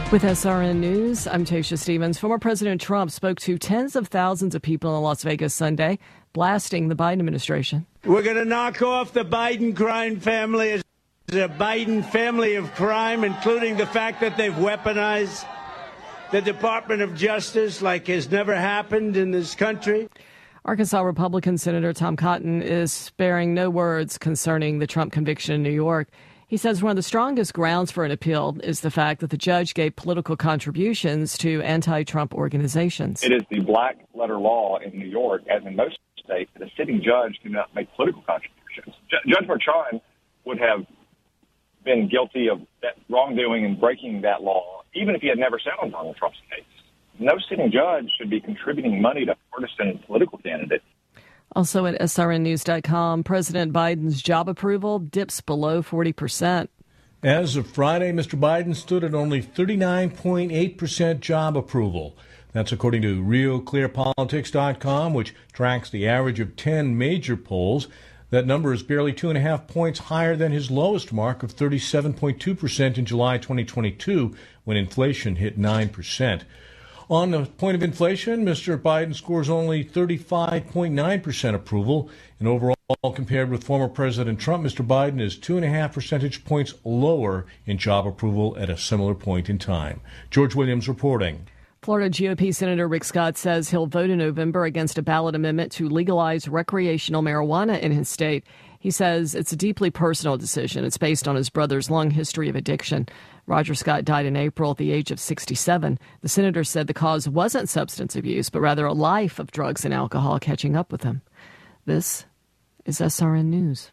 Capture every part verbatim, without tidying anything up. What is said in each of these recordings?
With S R N News, I'm Tasha Stevens. Former President Trump spoke to tens of thousands of people in Las Vegas Sunday, blasting the Biden administration. We're going to knock off the Biden crime family as a Biden family of crime, including the fact that they've weaponized the Department of Justice like has never happened in this country. Arkansas Republican Senator Tom Cotton is sparing no words concerning the Trump conviction in New York. He says one of the strongest grounds for an appeal is the fact that the judge gave political contributions to anti-Trump organizations. It is the black letter law in New York, as in most states, that a sitting judge cannot make political contributions. J- Judge Bertrand would have been guilty of that wrongdoing and breaking that law, even if he had never sat on Donald Trump's case. No sitting judge should be contributing money to partisan political candidates. Also at S R N news dot com, President Biden's job approval dips below forty percent. As of Friday, Mister Biden stood at only thirty-nine point eight percent job approval. That's according to real clear politics dot com, which tracks the average of ten major polls. That number is barely two and a half points higher than his lowest mark of thirty-seven point two percent in July twenty twenty-two, when inflation hit nine percent. On the point of inflation, Mister Biden scores only thirty-five point nine percent approval. And overall, compared with former President Trump, Mister Biden is two and a half percentage points lower in job approval at a similar point in time. George Williams reporting. Florida G O P Senator Rick Scott says he'll vote in November against a ballot amendment to legalize recreational marijuana in his state. He says it's a deeply personal decision. It's based on his brother's long history of addiction. Roger Scott died in April at the age of sixty-seven. The senator said the cause wasn't substance abuse, but rather a life of drugs and alcohol catching up with him. This is S R N News.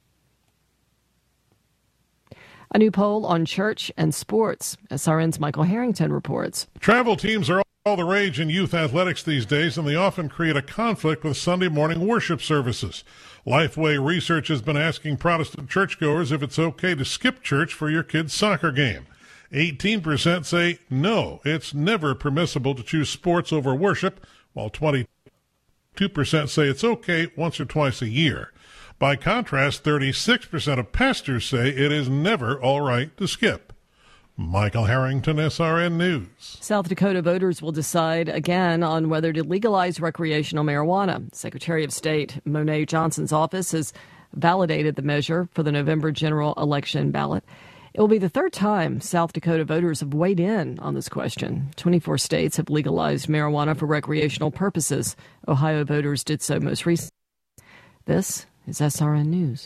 A new poll on church and sports. S R N's Michael Harrington reports. Travel teams are all the rage in youth athletics these days, and they often create a conflict with Sunday morning worship services. Lifeway Research has been asking Protestant churchgoers if it's okay to skip church for your kid's soccer game. eighteen percent say no, it's never permissible to choose sports over worship, while twenty-two percent say it's okay once or twice a year. By contrast, thirty-six percent of pastors say it is never all right to skip. Michael Harrington, S R N News. South Dakota voters will decide again on whether to legalize recreational marijuana. Secretary of State Monet Johnson's office has validated the measure for the November general election ballot. It will be the third time South Dakota voters have weighed in on this question. twenty-four states have legalized marijuana for recreational purposes. Ohio voters did so most recently. This is S R N News.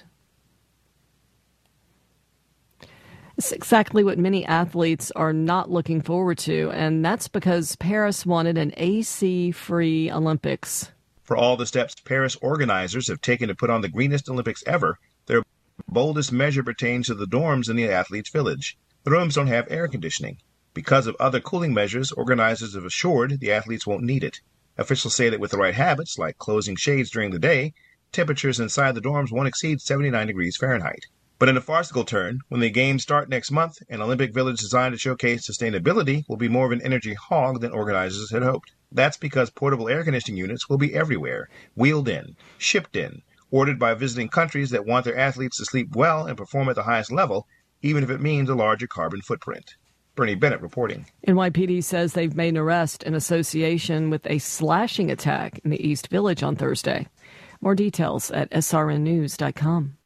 It's exactly what many athletes are not looking forward to, and that's because Paris wanted an A C-free Olympics. For all the steps Paris organizers have taken to put on the greenest Olympics ever, their boldest measure pertains to the dorms in the athletes' village. The rooms don't have air conditioning. Because of other cooling measures, organizers have assured the athletes won't need it. Officials say that with the right habits, like closing shades during the day, temperatures inside the dorms won't exceed seventy-nine degrees Fahrenheit. But in a farcical turn, when the games start next month, an Olympic village designed to showcase sustainability will be more of an energy hog than organizers had hoped. That's because portable air conditioning units will be everywhere, wheeled in, shipped in, ordered by visiting countries that want their athletes to sleep well and perform at the highest level, even if it means a larger carbon footprint. Bernie Bennett reporting. N Y P D says they've made an arrest in association with a slashing attack in the East Village on Thursday. More details at S R N news dot com.